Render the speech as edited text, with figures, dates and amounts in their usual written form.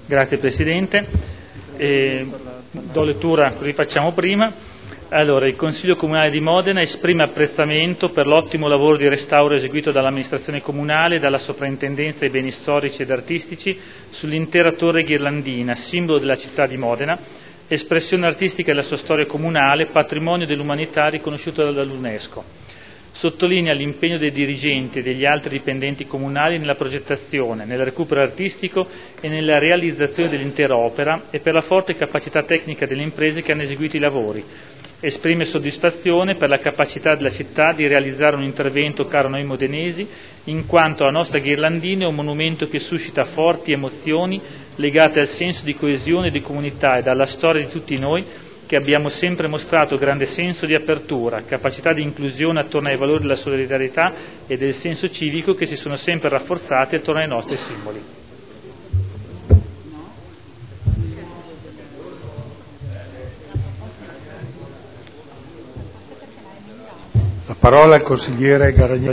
Grazie Presidente. Do lettura, così facciamo prima. Allora, il Consiglio Comunale di Modena esprime apprezzamento per l'ottimo lavoro di restauro eseguito dall'amministrazione comunale e dalla Soprintendenza ai beni storici ed artistici sull'intera torre ghirlandina, simbolo della città di Modena, espressione artistica della sua storia comunale, patrimonio dell'umanità riconosciuto dall'UNESCO. Sottolinea l'impegno dei dirigenti e degli altri dipendenti comunali nella progettazione, nel recupero artistico e nella realizzazione dell'intera opera e per la forte capacità tecnica delle imprese che hanno eseguito i lavori. Esprime soddisfazione per la capacità della città di realizzare un intervento caro a noi modenesi, in quanto la nostra ghirlandina è un monumento che suscita forti emozioni legate al senso di coesione e di comunità e alla storia di tutti noi, che abbiamo sempre mostrato grande senso di apertura, capacità di inclusione attorno ai valori della solidarietà e del senso civico che si sono sempre rafforzati attorno ai nostri simboli. La parola al consigliere Garagnini.